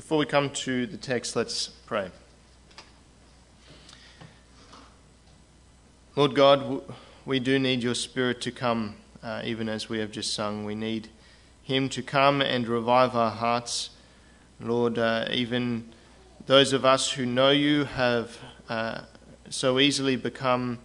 Before we come to the text, let's pray. Lord God, we do need your Spirit to come, even as we have just sung. We need him to come and revive our hearts. Lord, even those of us who know you have so easily become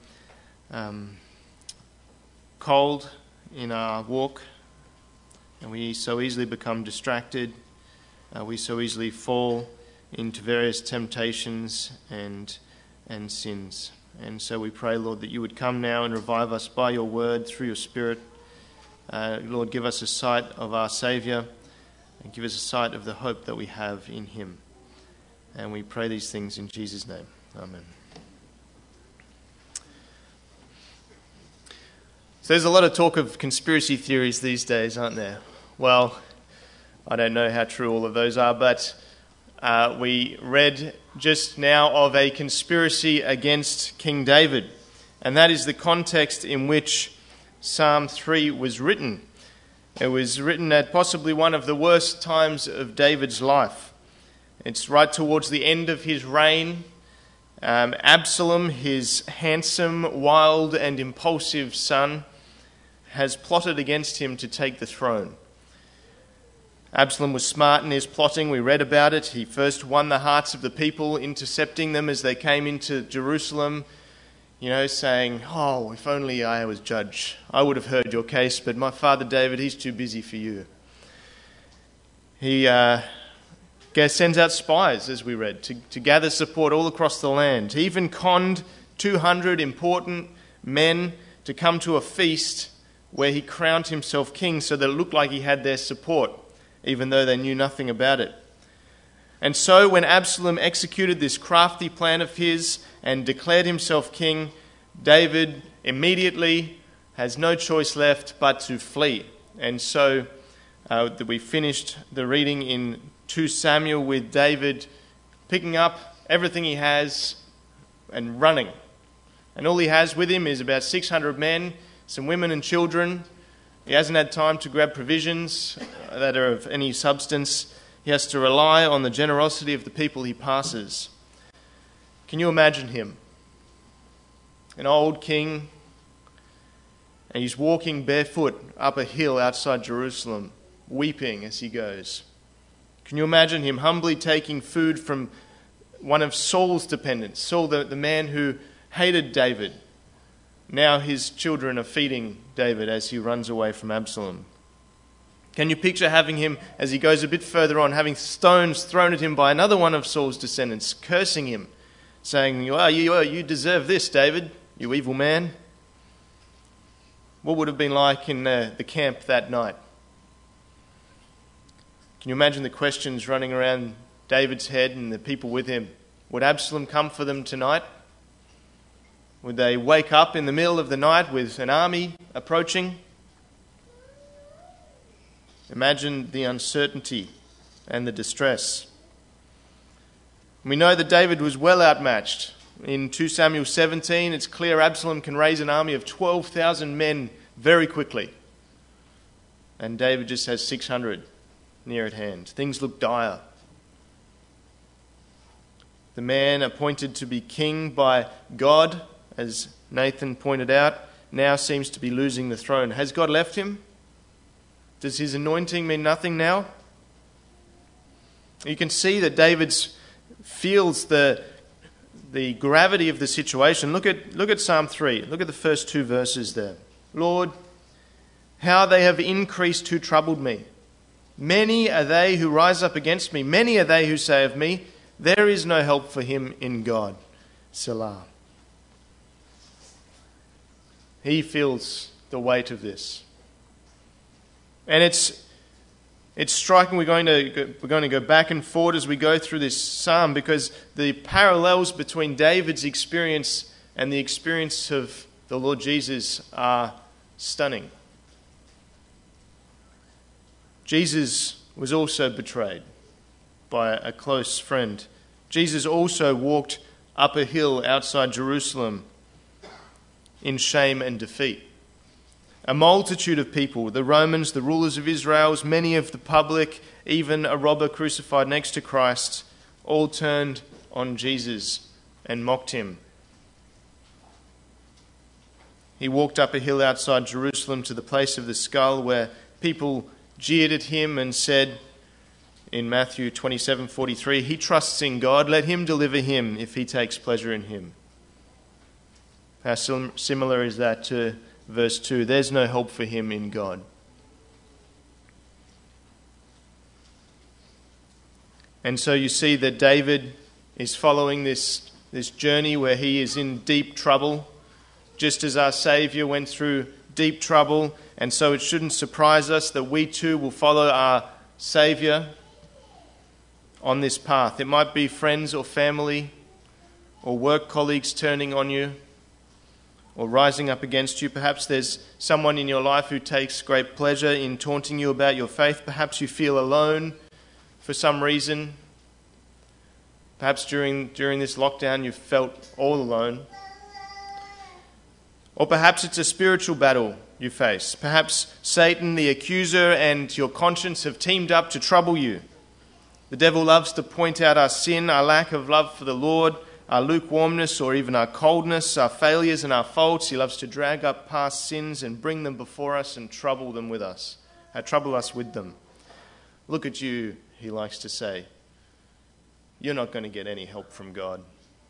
cold in our walk, and we so easily become distracted. We so easily fall into various temptations and sins. And so we pray, Lord, that you would come now and revive us by your word, through your Spirit. Lord, give us a sight of our Saviour and give us a sight of the hope that we have in him. And we pray these things in Jesus' name. Amen. So there's a lot of talk of conspiracy theories these days, aren't there? Well, I don't know how true all of those are, but we read just now of a conspiracy against King David, and that is the context in which Psalm 3 was written. It was written at possibly one of the worst times of David's life. It's right towards the end of his reign. Absalom, his handsome, wild and impulsive son, has plotted against him to take the throne. Absalom was smart in his plotting. We read about it. He first won the hearts of the people, intercepting them as they came into Jerusalem, saying, "Oh, if only I was judge. I would have heard your case, but my father David, he's too busy for you." He sends out spies, as we read, to gather support all across the land. He even conned 200 important men to come to a feast where he crowned himself king so that it looked like he had their support, even though they knew nothing about it. And so when Absalom executed this crafty plan of his and declared himself king, David immediately has no choice left but to flee. And so we finished the reading in 2 Samuel with David picking up everything he has and running. And all he has with him is about 600 men, some women and children. He hasn't had time to grab provisions that are of any substance. He has to rely on the generosity of the people he passes. Can you imagine him? An old king, and he's walking barefoot up a hill outside Jerusalem, weeping as he goes. Can you imagine him humbly taking food from one of Saul's dependents, Saul, the man who hated David? Now his children are feeding David as he runs away from Absalom. Can you picture having him, as he goes a bit further on, having stones thrown at him by another one of Saul's descendants, cursing him, saying, you deserve this, David, you evil man? What would it have been like in the camp that night? Can you imagine the questions running around David's head and the people with him? Would Absalom come for them tonight? Would they wake up in the middle of the night with an army approaching? Imagine the uncertainty and the distress. We know that David was well outmatched. In 2 Samuel 17, it's clear Absalom can raise an army of 12,000 men very quickly. And David just has 600 near at hand. Things look dire. The man appointed to be king by God, as Nathan pointed out, now seems to be losing the throne. Has God left him? Does his anointing mean nothing now? You can see that David feels the gravity of the situation. Look at Psalm 3. Look at the first 2 verses there. Lord, how they have increased who troubled me. Many are they who rise up against me. Many are they who say of me, there is no help for him in God. Selah. He feels the weight of this. And it's striking. We're going to go back and forward as we go through this psalm, because the parallels between David's experience and the experience of the Lord Jesus are stunning. Jesus was also betrayed by a close friend. Jesus also walked up a hill outside Jerusalem in shame and defeat. A multitude of people, the Romans, the rulers of Israel, many of the public, even a robber crucified next to Christ, all turned on Jesus and mocked him. He walked up a hill outside Jerusalem to the place of the skull, where people jeered at him and said in Matthew 27:43, "He trusts in God, let him deliver him if he takes pleasure in him." How similar is that to verse 2? There's no help for him in God. And so you see that David is following this journey where he is in deep trouble, just as our Saviour went through deep trouble. And so it shouldn't surprise us that we too will follow our Saviour on this path. It might be friends or family or work colleagues turning on you or rising up against you. Perhaps there's someone in your life who takes great pleasure in taunting you about your faith. Perhaps you feel alone for some reason. Perhaps during this lockdown you've felt all alone. Or perhaps it's a spiritual battle you face. Perhaps Satan, the accuser, and your conscience have teamed up to trouble you. The devil loves to point out our sin, our lack of love for the Lord, our lukewarmness or even our coldness, our failures and our faults. He loves to drag up past sins and bring them before us and trouble us with them. Look at you, he likes to say. You're not going to get any help from God.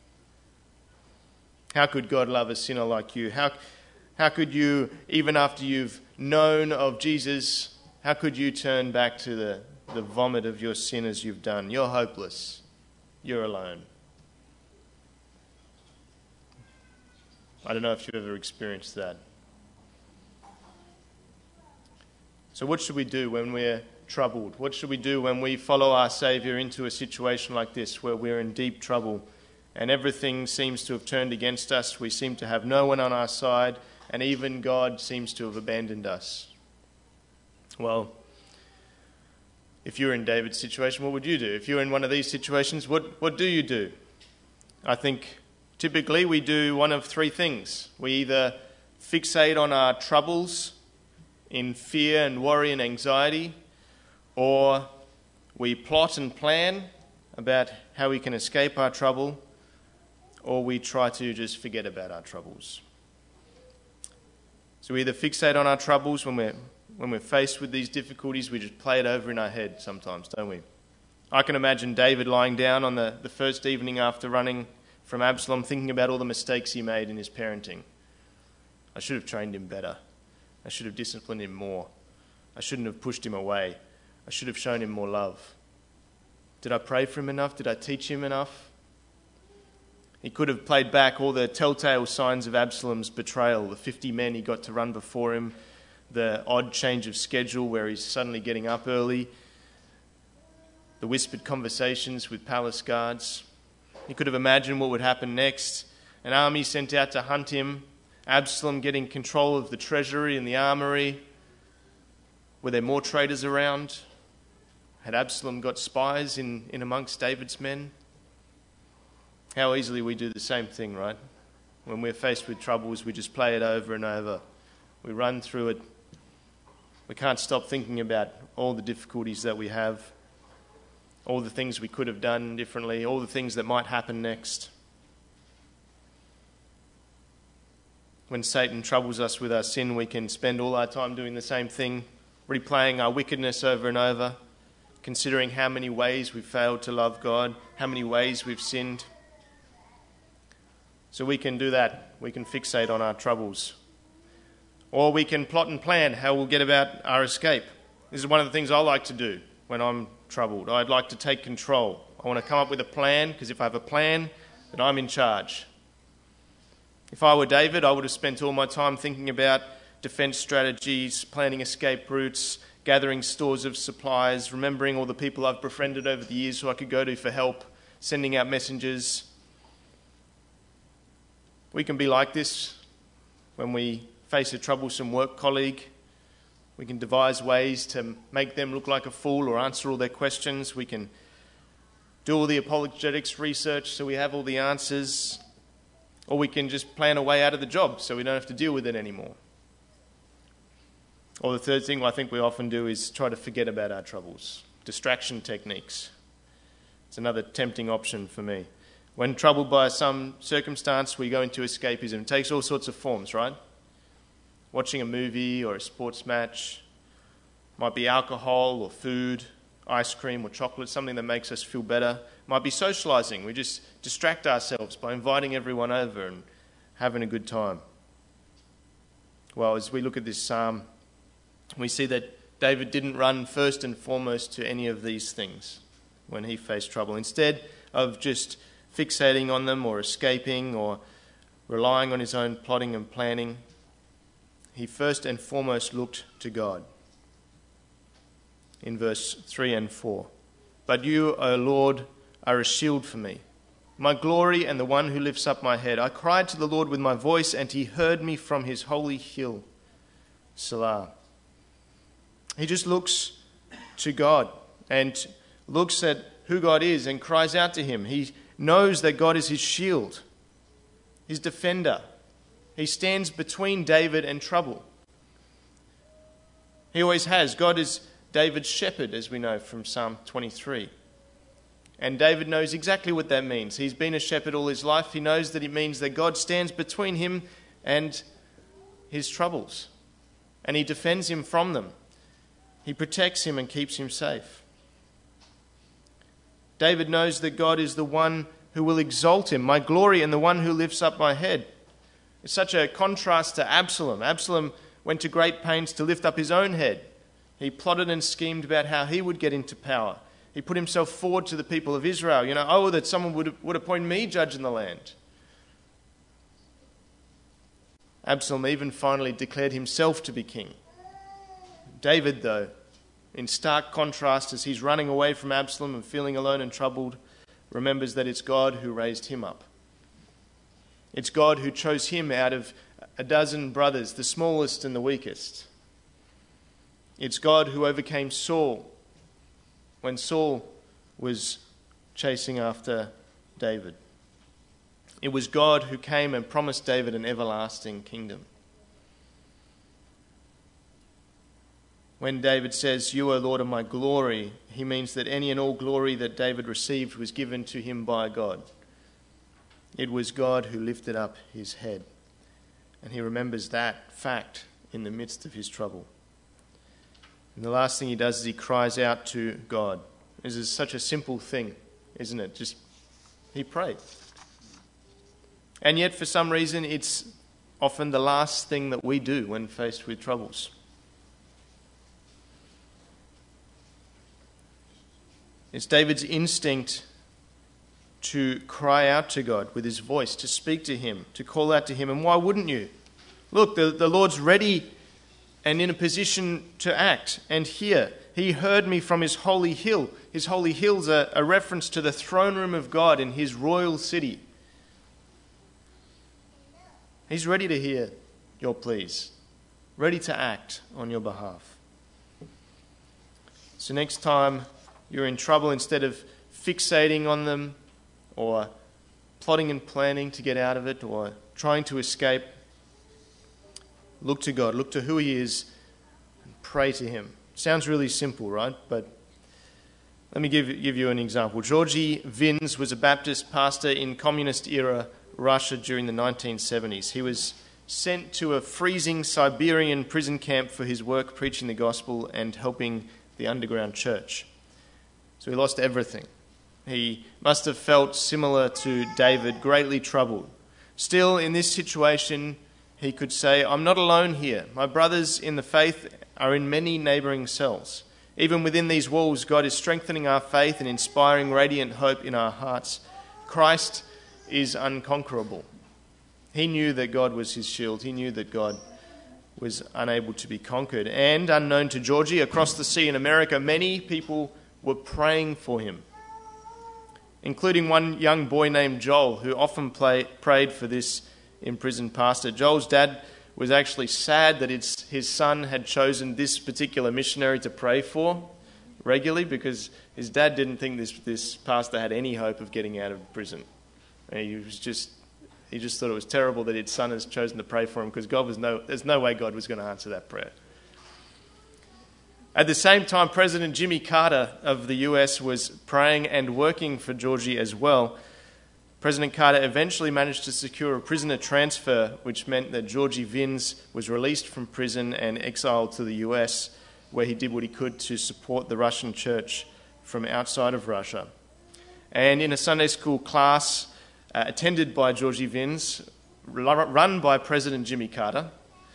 How could God love a sinner like you? How could you, even after you've known of Jesus, how could you turn back to the vomit of your sin as you've done? You're hopeless. You're alone. I don't know if you've ever experienced that. So what should we do when we're troubled? What should we do when we follow our Saviour into a situation like this, where we're in deep trouble and everything seems to have turned against us? We seem to have no one on our side, and even God seems to have abandoned us. Well, if you're in David's situation, what would you do? If you're in one of these situations, what do you do? I think typically we do one of three things. We either fixate on our troubles in fear and worry and anxiety, or we plot and plan about how we can escape our trouble, or we try to just forget about our troubles. So we either fixate on our troubles when we're faced with these difficulties. We just play it over in our head sometimes, don't we? I can imagine David lying down on the first evening after running from Absalom, thinking about all the mistakes he made in his parenting. I should have trained him better. I should have disciplined him more. I shouldn't have pushed him away. I should have shown him more love. Did I pray for him enough? Did I teach him enough? He could have played back all the telltale signs of Absalom's betrayal, the 50 men he got to run before him, the odd change of schedule where he's suddenly getting up early, the whispered conversations with palace guards. He could have imagined what would happen next. An army sent out to hunt him, Absalom getting control of the treasury and the armory. Were there more traitors around? Had Absalom got spies in amongst David's men? How easily we do the same thing, right? When we're faced with troubles, we just play it over and over. We run through it. We can't stop thinking about all the difficulties that we have, all the things we could have done differently, all the things that might happen next. When Satan troubles us with our sin, we can spend all our time doing the same thing, replaying our wickedness over and over, considering how many ways we've failed to love God, how many ways we've sinned. So we can do that. We can fixate on our troubles. Or we can plot and plan how we'll get about our escape. This is one of the things I like to do when I'm troubled. I'd like to take control. I want to come up with a plan, because if I have a plan, then I'm in charge. If I were David, I would have spent all my time thinking about defense strategies, planning escape routes, gathering stores of supplies, remembering all the people I've befriended over the years who I could go to for help, sending out messengers. We can be like this when we face a troublesome work colleague. We can devise ways to make them look like a fool or answer all their questions. We can do all the apologetics research so we have all the answers. Or we can just plan a way out of the job so we don't have to deal with it anymore. Or the third thing I think we often do is try to forget about our troubles. Distraction techniques. It's another tempting option for me. When troubled by some circumstance, we go into escapism. It takes all sorts of forms, right? Watching a movie or a sports match. Might be alcohol or food, ice cream or chocolate, something that makes us feel better. Might be socialising. We just distract ourselves by inviting everyone over and having a good time. Well, as we look at this psalm, we see that David didn't run first and foremost to any of these things when he faced trouble. Instead of just fixating on them or escaping or relying on his own plotting and planning, he first and foremost looked to God. In verse 3 and 4, "But you, O Lord, are a shield for me, my glory and the one who lifts up my head. I cried to the Lord with my voice, and he heard me from his holy hill." Selah. He just looks to God and looks at who God is and cries out to him. He knows that God is his shield, his defender. He stands between David and trouble. He always has. God is David's shepherd, as we know from Psalm 23. And David knows exactly what that means. He's been a shepherd all his life. He knows that it means that God stands between him and his troubles. And he defends him from them. He protects him and keeps him safe. David knows that God is the one who will exalt him, my glory and the one who lifts up my head. It's such a contrast to Absalom. Absalom went to great pains to lift up his own head. He plotted and schemed about how he would get into power. He put himself forward to the people of Israel. That someone would appoint me judge in the land. Absalom even finally declared himself to be king. David, though, in stark contrast, as he's running away from Absalom and feeling alone and troubled, remembers that it's God who raised him up. It's God who chose him out of a dozen brothers, the smallest and the weakest. It's God who overcame Saul when Saul was chasing after David. It was God who came and promised David an everlasting kingdom. When David says, "You, O Lord, are my glory," he means that any and all glory that David received was given to him by God. It was God who lifted up his head. And he remembers that fact in the midst of his trouble. And the last thing he does is he cries out to God. This is such a simple thing, isn't it? He prayed. And yet, for some reason, it's often the last thing that we do when faced with troubles. It's David's instinct to cry out to God with his voice, to speak to him, to call out to him. And why wouldn't you? Look, the Lord's ready and in a position to act. And here, he heard me from his holy hill. His holy hill's a reference to the throne room of God in his royal city. He's ready to hear your pleas, ready to act on your behalf. So next time you're in trouble, instead of fixating on them or plotting and planning to get out of it or trying to escape, look to God, look to who he is, and pray to him. Sounds really simple, right? But let me give you an example. Georgy Vins was a Baptist pastor in communist-era Russia during the 1970s. He was sent to a freezing Siberian prison camp for his work preaching the gospel and helping the underground church. So he lost everything. He must have felt similar to David, greatly troubled. Still, in this situation, he could say, "I'm not alone here. My brothers in the faith are in many neighbouring cells. Even within these walls, God is strengthening our faith and inspiring radiant hope in our hearts. Christ is unconquerable." He knew that God was his shield. He knew that God was unable to be conquered. And unknown to Georgie, across the sea in America, many people were praying for him, including one young boy named Joel, who often prayed for this imprisoned pastor. Joel's dad was actually sad that his son had chosen this particular missionary to pray for regularly, because his dad didn't think this pastor had any hope of getting out of prison. He just thought it was terrible that his son has chosen to pray for him, because there's no way God was going to answer that prayer. At the same time, President Jimmy Carter of the US was praying and working for Georgie as well. President Carter eventually managed to secure a prisoner transfer, which meant that Georgie Vins was released from prison and exiled to the US, where he did what he could to support the Russian church from outside of Russia. And in a Sunday school class attended by Georgie Vins, run by President Jimmy Carter,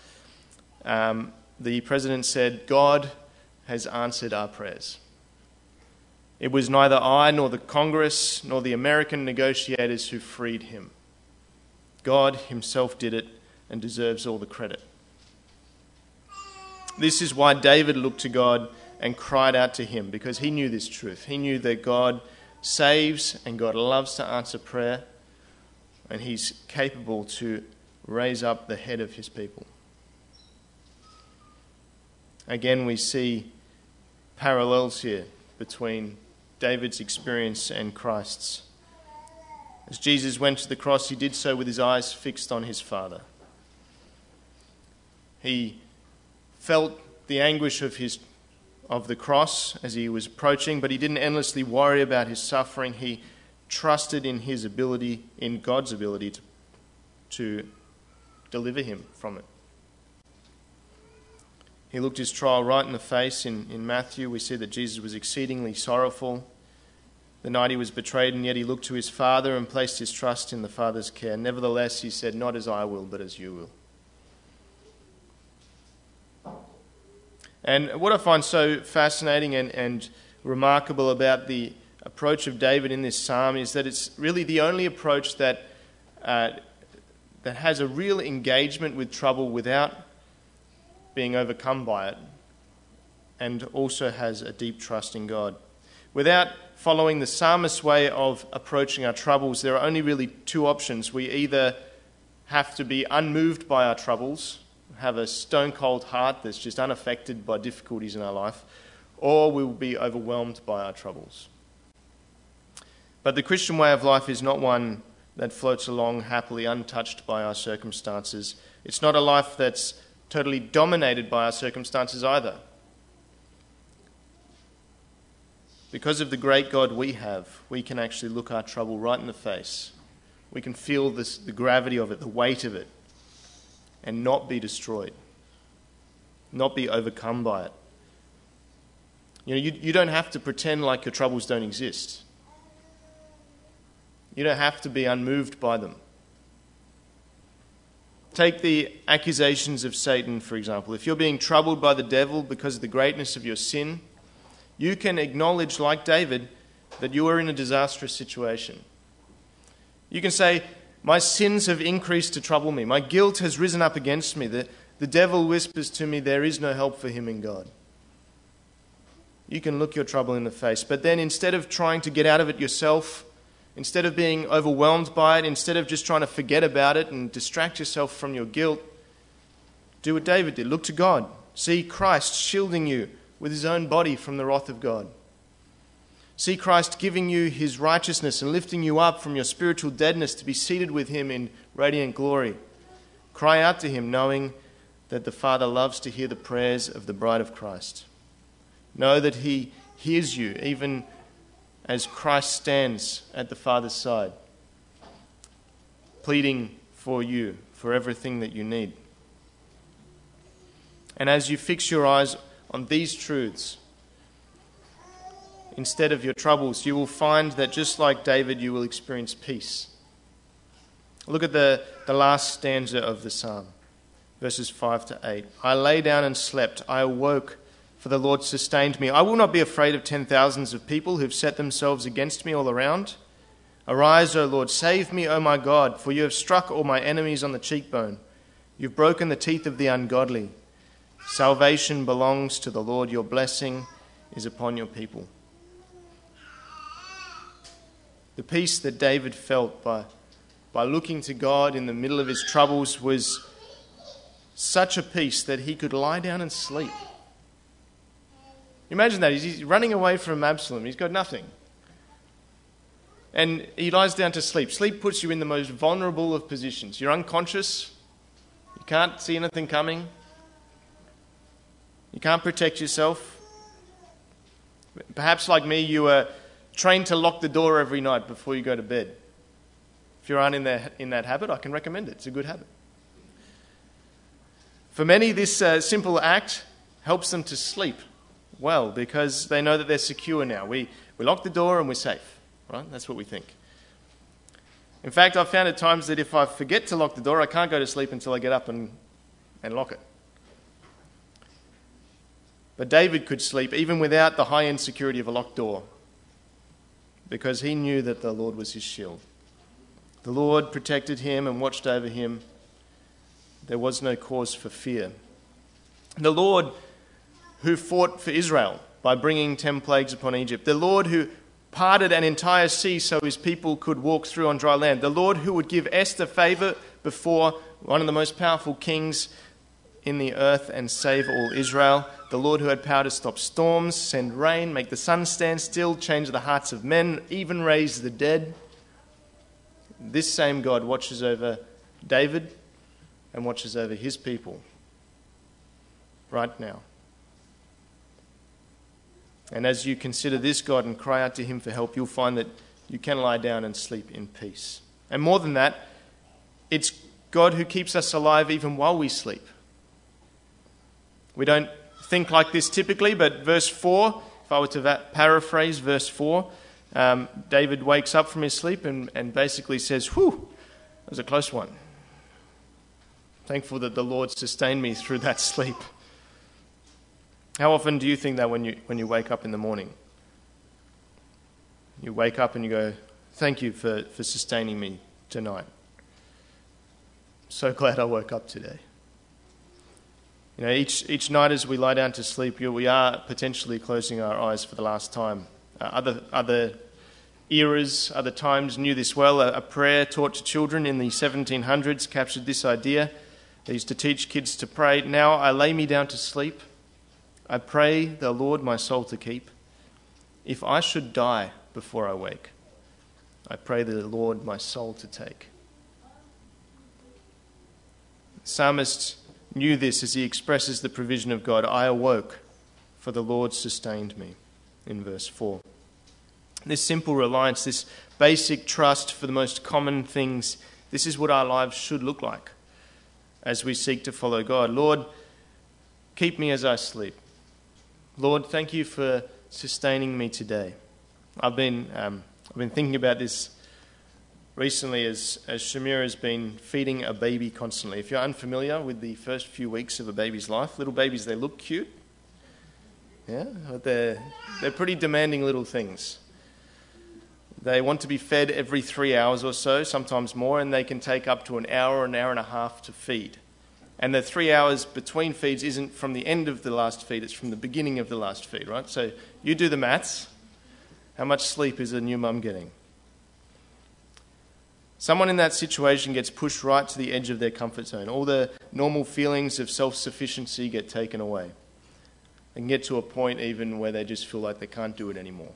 the president said, "God has answered our prayers. It was neither I nor the Congress nor the American negotiators who freed him. God himself did it and deserves all the credit." This is why David looked to God and cried out to him, because he knew this truth. He knew that God saves and God loves to answer prayer, and he's capable to raise up the head of his people. Again, we see parallels here between David's experience and Christ's. As Jesus went to the cross, he did so with his eyes fixed on his Father. He felt the anguish of the cross as he was approaching, but he didn't endlessly worry about his suffering. He trusted in his ability, in God's ability to deliver him from it. He looked his trial right in the face. In Matthew, we see that Jesus was exceedingly sorrowful the night he was betrayed, and yet he looked to his Father and placed his trust in the Father's care. Nevertheless, he said, "Not as I will, but as you will." And what I find so fascinating and remarkable about the approach of David in this psalm is that it's really the only approach that has a real engagement with trouble without being overcome by it, and also has a deep trust in God. Without following the psalmist's way of approaching our troubles, there are only really two options. We either have to be unmoved by our troubles, have a stone-cold heart that's just unaffected by difficulties in our life, or we will be overwhelmed by our troubles. But the Christian way of life is not one that floats along happily untouched by our circumstances. It's not a life that's totally dominated by our circumstances either. Because of the great God we have, we can actually look our trouble right in the face. We can feel the gravity of it, the weight of it, and not be destroyed, not be overcome by it. You don't have to pretend like your troubles don't exist. You don't have to be unmoved by them. Take the accusations of Satan, for example. If you're being troubled by the devil because of the greatness of your sin, you can acknowledge, like David, that you are in a disastrous situation. You can say, "My sins have increased to trouble me. My guilt has risen up against me. The devil whispers to me, there is no help for him in God." You can look your trouble in the face. But then instead of trying to get out of it yourself, instead of being overwhelmed by it, instead of just trying to forget about it and distract yourself from your guilt, do what David did. Look to God. See Christ shielding you with his own body from the wrath of God. See Christ giving you his righteousness and lifting you up from your spiritual deadness to be seated with him in radiant glory. Cry out to him, knowing that the Father loves to hear the prayers of the bride of Christ. Know that he hears you, even as Christ stands at the Father's side, pleading for you, for everything that you need. And as you fix your eyes on these truths, instead of your troubles, you will find that just like David, you will experience peace. Look at the last stanza of the psalm, verses 5 to 8. "I lay down and slept. I awoke, for the Lord sustained me. I will not be afraid of 10,000s of people who've set themselves against me all around. Arise, O Lord, save me, O my God, for you have struck all my enemies on the cheekbone. You've broken the teeth of the ungodly. Salvation belongs to the Lord. Your blessing is upon your people." The peace that David felt by looking to God in the middle of his troubles was such a peace that he could lie down and sleep. Imagine that. He's running away from Absalom. He's got nothing. And he lies down to sleep. Sleep puts you in the most vulnerable of positions. You're unconscious. You can't see anything coming. You can't protect yourself. Perhaps like me, you are trained to lock the door every night before you go to bed. If you aren't in that habit, I can recommend it. It's a good habit. For many, this simple act helps them to sleep well because they know that they're secure now. We lock the door and we're safe, right? That's what we think. In fact, I've found at times that if I forget to lock the door, I can't go to sleep until I get up and lock it. But David could sleep even without the high-end security of a locked door because he knew that the Lord was his shield. The Lord protected him and watched over him. There was no cause for fear. The Lord who fought for Israel by bringing 10 plagues upon Egypt. The Lord who parted an entire sea so his people could walk through on dry land. The Lord who would give Esther favor before one of the most powerful kings in the earth and save all Israel. The Lord who had power to stop storms, send rain, make the sun stand still, change the hearts of men, even raise the dead. This same God watches over David and watches over his people right now. And as you consider this God and cry out to him for help, you'll find that you can lie down and sleep in peace. And more than that, it's God who keeps us alive even while we sleep. We don't think like this typically, but verse 4, if I were to paraphrase verse 4, David wakes up from his sleep and basically says, "Whew, that was a close one. Thankful that the Lord sustained me through that sleep." How often do you think that when you wake up in the morning? You wake up and you go, "Thank you for sustaining me tonight. So glad I woke up today." You know, each night as we lie down to sleep, we are potentially closing our eyes for the last time. Other eras, other times knew this well. A prayer taught to children in the 1700s captured this idea. They used to teach kids to pray, "Now I lay me down to sleep. I pray the Lord my soul to keep. If I should die before I wake, I pray the Lord my soul to take." The psalmist knew this as he expresses the provision of God. "I awoke, for the Lord sustained me," in verse 4. This simple reliance, this basic trust for the most common things, this is what our lives should look like as we seek to follow God. Lord, keep me as I sleep. Lord, thank you for sustaining me today. I've been thinking about this recently as Shamira has been feeding a baby constantly. If you're unfamiliar with the first few weeks of a baby's life, little babies, they look cute. Yeah, but they're pretty demanding little things. They want to be fed every 3 hours or so, sometimes more, and they can take up to an hour and a half to feed. And the 3 hours between feeds isn't from the end of the last feed, it's from the beginning of the last feed, right? So you do the maths. How much sleep is a new mum getting? Someone in that situation gets pushed right to the edge of their comfort zone. All the normal feelings of self-sufficiency get taken away. They can get to a point even where they just feel like they can't do it anymore.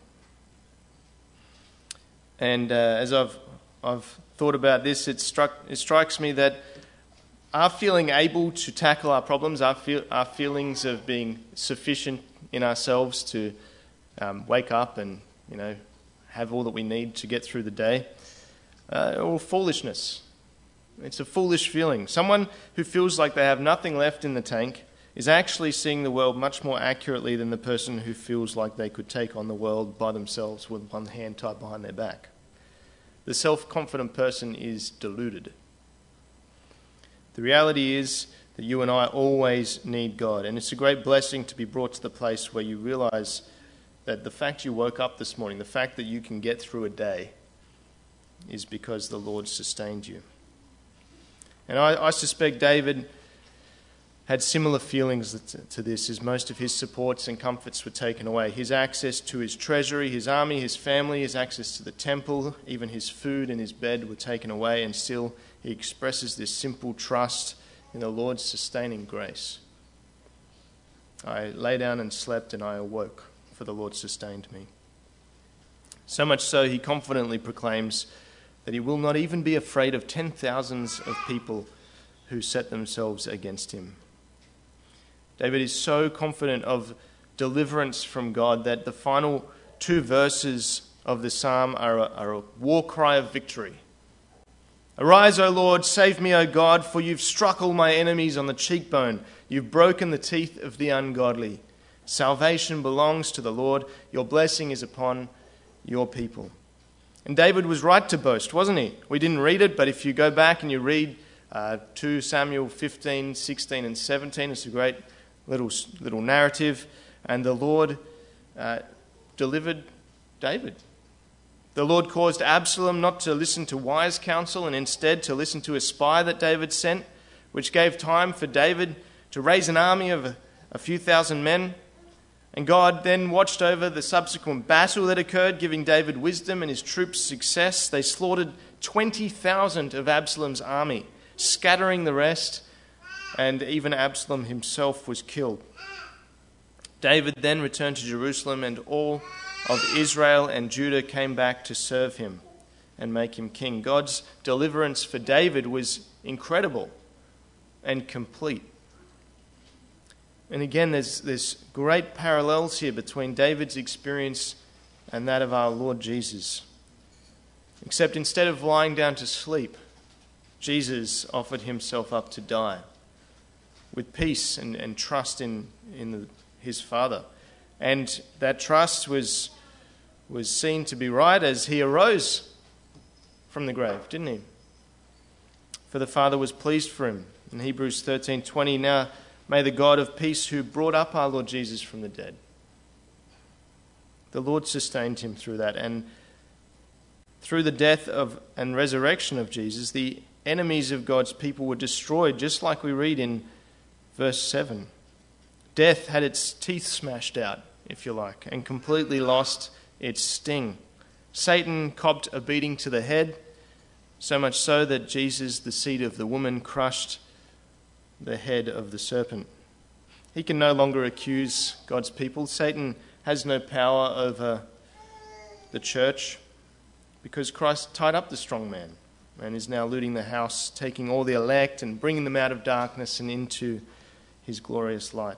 And as I've thought about this, it strikes me that our feeling able to tackle our problems, our feelings of being sufficient in ourselves to wake up and have all that we need to get through the day, or foolishness. It's a foolish feeling. Someone who feels like they have nothing left in the tank is actually seeing the world much more accurately than the person who feels like they could take on the world by themselves with one hand tied behind their back. The self-confident person is deluded. The reality is that you and I always need God, and it's a great blessing to be brought to the place where you realize that the fact you woke up this morning, the fact that you can get through a day, is because the Lord sustained you. And I suspect David had similar feelings to this as most of his supports and comforts were taken away. His access to his treasury, his army, his family, his access to the temple, even his food and his bed were taken away, and still he expresses this simple trust in the Lord's sustaining grace. "I lay down and slept, and I awoke, for the Lord sustained me." So much so, he confidently proclaims that he will not even be afraid of 10,000s of people who set themselves against him. David is so confident of deliverance from God that the final two verses of the psalm are a war cry of victory. Arise, O Lord, save me, O God, for you've struck all my enemies on the cheekbone. You've broken the teeth of the ungodly. Salvation belongs to the Lord. Your blessing is upon your people. And David was right to boast, wasn't he? We didn't read it, but if you go back and you read 2 Samuel 15, 16 and 17, it's a great little narrative. And the Lord delivered David. The Lord caused Absalom not to listen to wise counsel and instead to listen to a spy that David sent, which gave time for David to raise an army of a few thousand men. And God then watched over the subsequent battle that occurred, giving David wisdom and his troops success. They slaughtered 20,000 of Absalom's army, scattering the rest, and even Absalom himself was killed. David then returned to Jerusalem, and all of Israel and Judah came back to serve him and make him king. God's deliverance for David was incredible and complete. And again, there's great parallels here between David's experience and that of our Lord Jesus. Except instead of lying down to sleep, Jesus offered himself up to die with peace and trust in his Father. And that trust was seen to be right as he arose from the grave, didn't he? For the Father was pleased for him. In Hebrews 13:20, now may the God of peace who brought up our Lord Jesus from the dead. The Lord sustained him through that. And through the death and resurrection of Jesus, the enemies of God's people were destroyed, just like we read in verse 7. Death had its teeth smashed out, if you like, and completely lost its sting. Satan copped a beating to the head, so much so that Jesus, the seed of the woman, crushed the head of the serpent. He can no longer accuse God's people. Satan has no power over the church because Christ tied up the strong man and is now looting the house, taking all the elect and bringing them out of darkness and into his glorious light.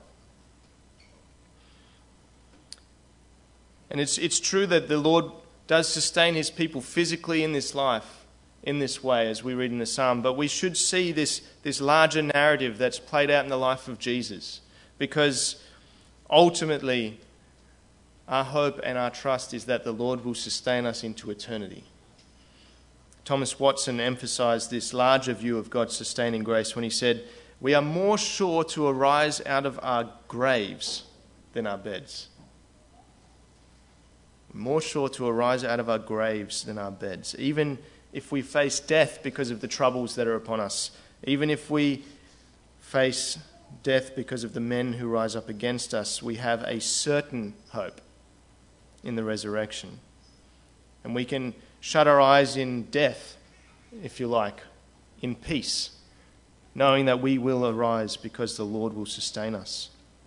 And it's true that the Lord does sustain his people physically in this life, in this way, as we read in the psalm. But we should see this larger narrative that's played out in the life of Jesus, because ultimately our hope and our trust is that the Lord will sustain us into eternity. Thomas Watson emphasized this larger view of God's sustaining grace when he said, "We are more sure to arise out of our graves than our beds." More sure to arise out of our graves than our beds. Even if we face death because of the troubles that are upon us, even if we face death because of the men who rise up against us, we have a certain hope in the resurrection. And we can shut our eyes in death, if you like, in peace, knowing that we will arise because the Lord will sustain us.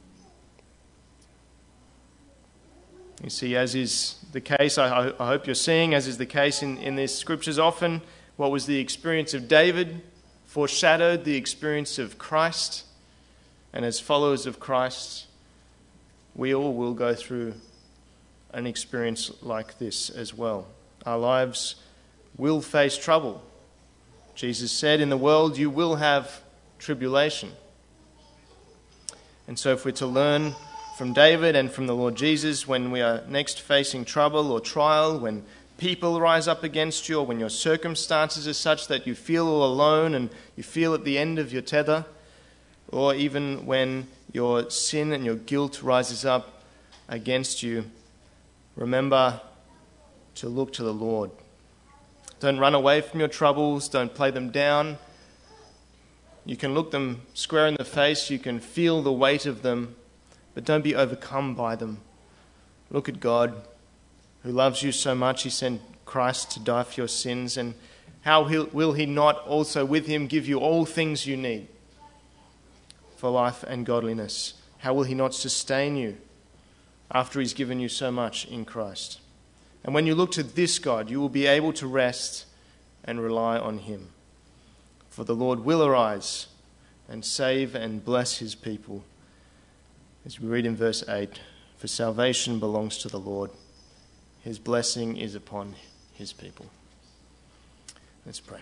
You see, as is the case, I hope you're seeing, as is the case in these scriptures often, what was the experience of David foreshadowed the experience of Christ. And as followers of Christ, we all will go through an experience like this as well. Our lives will face trouble. Jesus said, in the world you will have tribulation. And so if we're to learn from David and from the Lord Jesus, when we are next facing trouble or trial, when people rise up against you, or when your circumstances are such that you feel all alone and you feel at the end of your tether, or even when your sin and your guilt rises up against you, remember to look to the Lord. Don't run away from your troubles. Don't play them down. You can look them square in the face. You can feel the weight of them, but don't be overcome by them. Look at God, who loves you so much. He sent Christ to die for your sins. And how will he not also with him give you all things you need for life and godliness? How will he not sustain you after he's given you so much in Christ? And when you look to this God, you will be able to rest and rely on him. For the Lord will arise and save and bless his people. As we read in verse 8, for salvation belongs to the Lord. His blessing is upon his people. Let's pray.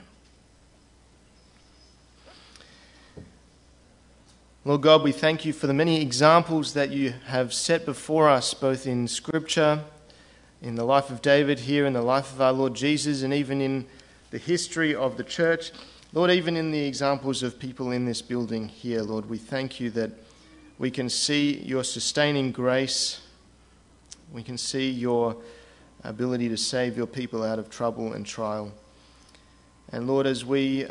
Lord God, we thank you for the many examples that you have set before us, both in Scripture, in the life of David here, in the life of our Lord Jesus, and even in the history of the church. Lord, even in the examples of people in this building here, Lord, we thank you that we can see your sustaining grace. We can see your ability to save your people out of trouble and trial. And Lord, as we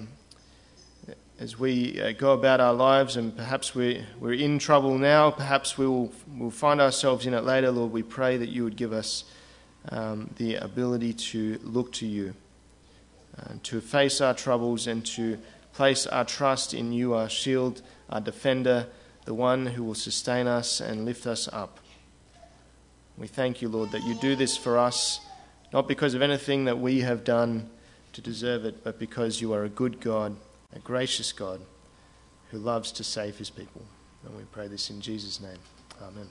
go about our lives, and perhaps we're in trouble now, perhaps we'll find ourselves in it later, Lord, we pray that you would give us the ability to look to you, to face our troubles and to place our trust in you, our shield, our defender, the one who will sustain us and lift us up. We thank you, Lord, that you do this for us, not because of anything that we have done to deserve it, but because you are a good God, a gracious God who loves to save his people. And we pray this in Jesus' name. Amen.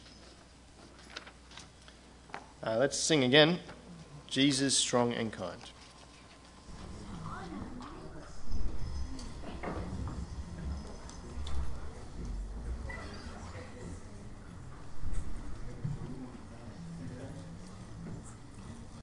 Let's sing again, Jesus, Strong and Kind.